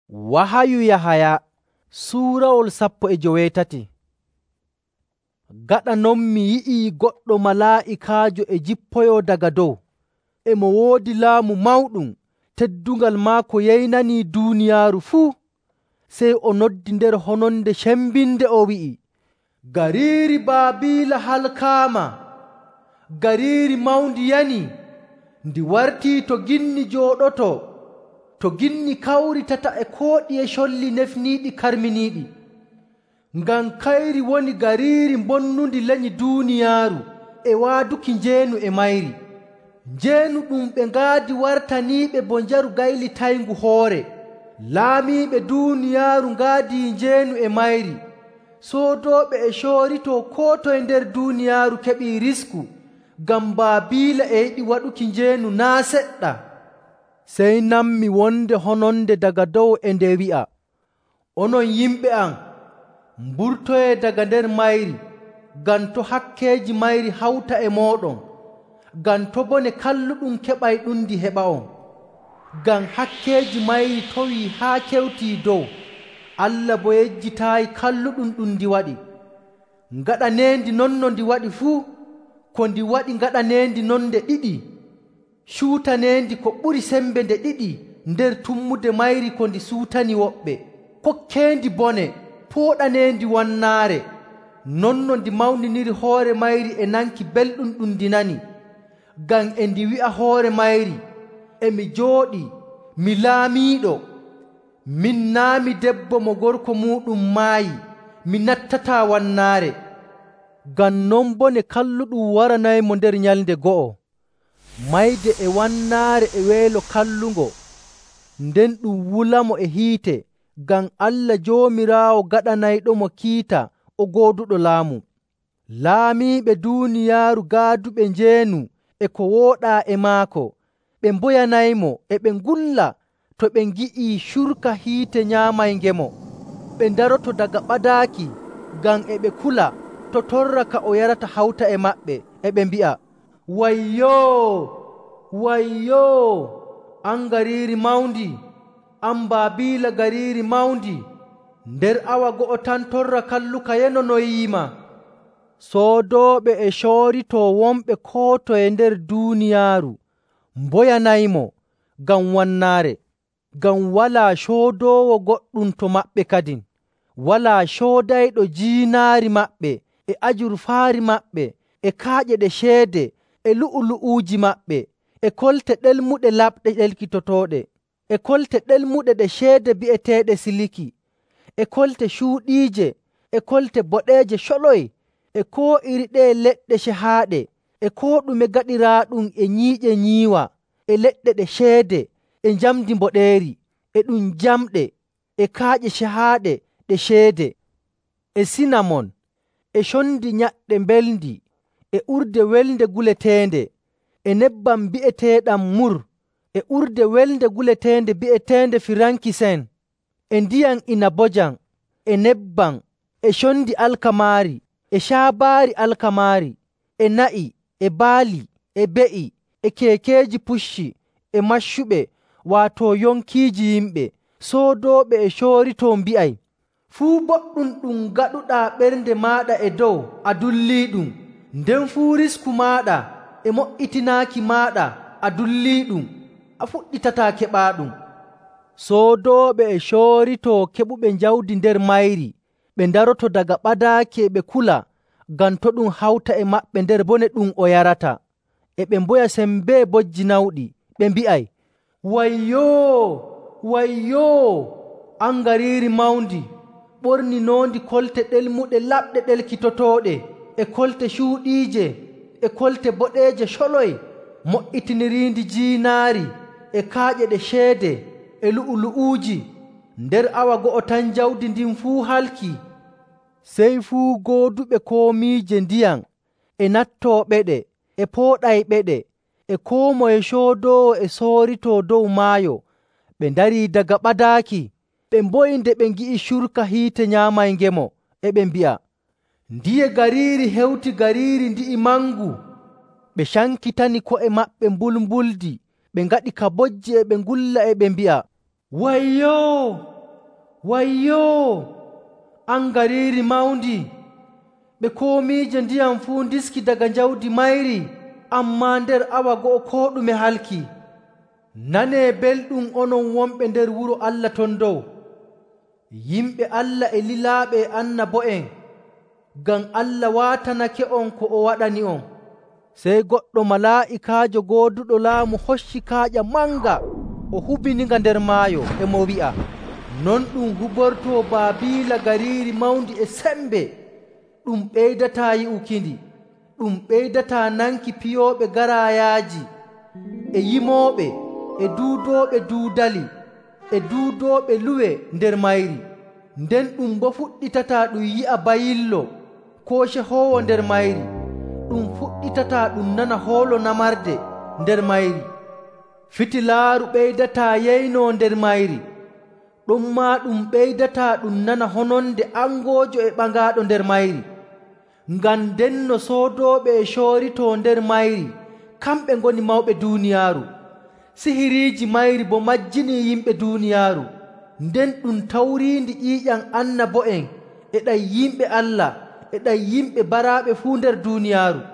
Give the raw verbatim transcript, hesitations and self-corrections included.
Wahayu Yahaya suurawol sappo e joweetati. Gaɗa non mi yi'ii goɗɗo malaa'ikaajo e jippoyoo daga dow, e mo woodi laamu mawɗum, teddungal maako yeynanii duuniyaaru fuu. Sey o noddi nder hononde cembinde o wi'i, “Gariiri Baabiila halkaama! Gariiri mawndi yani! Ndi wartii to ginni jooɗoto, to ginni kawritata e kooɗi e colli nefniiɗi karminiiɗi. Ngam kayri woni gariiri bonnundi lenyi duuniyaaru e waaduki njeenu e mayri. Njeenu ɗum ɓe ngaadi wartaniiɓe bo njaru gaylitayngu hoore. Laamiiɓe duuniyaaru ngaadi njeenu e mayri. Soodooɓe e cooritoo koo toye nder duuniyaaru keɓii risku, ngam Baabiila e yiɗi waɗuki njeenu naa seɗɗa.” Sey nammi wonde hononde daga dow e nde wi'a, “Onon yimɓe am, mburtoyee daga nder mayri, ngam to hakkeeji mayri hawta e mooɗon, ngam to bone kalluɗum keɓay ɗundi heɓa on. Ngam hakkeeji mayri towii haa kewtii dow, Allah bo yejjitaayi kalluɗum ɗum ndi waɗi. Ngaɗaneendi non no ndi waɗi fuu, ko ndi waɗi ngaɗaneendi non nde ɗiɗi, cuutaneendi ko ɓuri sembe nde ɗiɗi nder tummude mayri ko ndi suutani woɓɓe, kokkeendi bone, pooɗaneendi wannaare. Non no ndi mawniniri hoore mayri e nanki belɗum ɗum ndi nani. Ngam e ndi wi'a hoore mayri, ‘Emi jooɗii, mi laamiiɗo. Min naa mi debbo mo gorko muɗum maayi, mi nattataa wannaare.’ Ngam non bone kalluɗum waranaymo nder nyalnde go'o, mayde e wannaare e weelo kallungo, nden ɗum wulamo e hiite, ngam Allah Joomiraawo gaɗanayɗomo kiita o gooduɗo laamu. Laamiiɓe duuniyaaru gaaduɓe njeenu e ko wooɗaa e maako, ɓe mboyanaymo e ɓe ngulla to ɓe ngi'ii curka hiite nyaamaynge-mo. Ɓe ndaroto daga ɓadaaki, ngam e ɓe kula to torra ka o yarata hawta e maɓɓe, e ɓe mbi'a, “Wayyoo! Wayyoo! An gariiri mawndi, an Baabiila gariiri mawndi! Nder awa go'o tan torra kalluka yenonoyiima.” Soodooɓe e cooritoo wonɓe koo toye nder duuniyaaru mboyanaymo ngam wannaare, ngam walaa coodoowo goɗɗum to maɓɓe kadin, walaa coodayɗo jiinaari maɓɓe e ajurfaari maɓɓe e kaaƴe ɗe ceede e lu'ulu'uuji maɓɓe e kolte ɗelmuɗe laɓɗe ɗelkitotooɗe e kolte ɗelmuɗe ɗe ceede bi'eteeɗe siliki e kolte cuuɗiije e kolte boɗeeje coloy e koo iri ɗee leɗɗe cehaaɗe e koo ɗume gaɗiraaɗum e nyiiƴe nyiiwa e leɗɗe ɗe ceede e njamdi mboɗeeri e ɗum jamɗe e kaaƴe cehaaɗe ɗe ceede e sinamon e condi nyaɗɗe mbelndi e urde welnde guleteende e nebbam bi'eteeɗam mur e urde welnde guleteende bi'eteende firankisen e ndiyam inabojam e nebbam e condi alkamaari e caabaari alkamaari e na'i e baali e be'i e keekeeji pucci e maccuɓe, waato yonkiiji yimɓe. Soodooɓe e cooritoo mbi'ay, “Fuu boɗɗum ɗum gaɗuɗaa ɓernde maaɗa e dow a dullii ɗum, nden fuu risku maaɗa e moƴƴitinaaki maaɗa a dullii ɗum, a fuɗɗitataa keɓaaɗum.” Soodooɓe e cooritoo keɓuɓe njawdi nder mayri, ɓe ndaroto daga ɓadaaki e ɓe kula, ngam to ɗum hawta e maɓɓe nder bone ɗum o yarata, e ɓe mboya sembee bojji nawɗi, ɓe mbi'ay, “Wayyoo! Wayyoo! An gariiri mawndi, ɓorninoondi kolte ɗelmuɗe laɓɗe ɗelkitotooɗe e kolte cuuɗiije e kolte boɗeeje coloy, moƴƴitiniriindi jiinaari e kaaƴe ɗe ceede e lu'ulu'uuji. Nder awa go'o tan jawdi ndin fuu halkii.” Sey fuu gooduɓe koomiije ndiyam e nattooɓeɗe e pooɗayɓeɗe e koo moye coodoowo e sooritoo dow maayo ɓe ndarii daga ɓadaaki, ɓe mboyi nde ɓe ngi'i curka hiite nyaamaynge-mo, e ɓe mbi'a, “Ndiye gariiri hewti gariiri ndi'i mangu!” Ɓe cankitani ko'e maɓɓe mbulmbuldi, ɓe ngaɗi ka bojji e ɓe ngulla e ɓe mbi'a, “Wayyoo! Wayyoo! An gariiri mawndi! Ɓe komiije ndiyam fuu ndiski daga jawdi mayri, ammaa nder awa go'o koo ɗume halki. Nanee belɗum onon wonɓe nder wuro Allah ton dow, yimɓe Allah e lilaaɓe e annabo'en, ngam Allah waatanake on ko o waɗani on. Sey goɗɗo malaa'ikaajo gooduɗo laamu hocci kaaƴa manga, o hubininga nder maayo, e mo wi'a, non ɗum hubortoo Baabiila gariiri mawndi e sembe, ɗum ɓeydataa yi'ukindi, ɗum ɓeydataa nanki piyooɓe garaayaaji, e yimooɓe, e duudooɓe duudali, e duudooɓe luwe nder mayri. Nden ɗum bo fuɗɗitataa ɗum yi'a bayillo koo cehoowo nder mayri, ɗum fuɗɗitataa ɗum nana hoolo namarde nder mayri. Fitilaaru ɓeydataa yeynoo nder mayri, ɗummaa ɗum ɓeydataa ɗum nana hononde angoojo e ɓangaaɗo nder mayri. Ngam ndenno soodooɓe e cooritoo nder mayri, kamɓe ngoni mawɓe duuniyaaru. Sihiriiji mayri bo majjinii yimɓe duuniyaaru, nden ɗum tawriindi ƴiiƴam annabo'en e ɗam yimɓe Allah e ɗam yimɓe baraaɓe fuu nder duuniyaaru.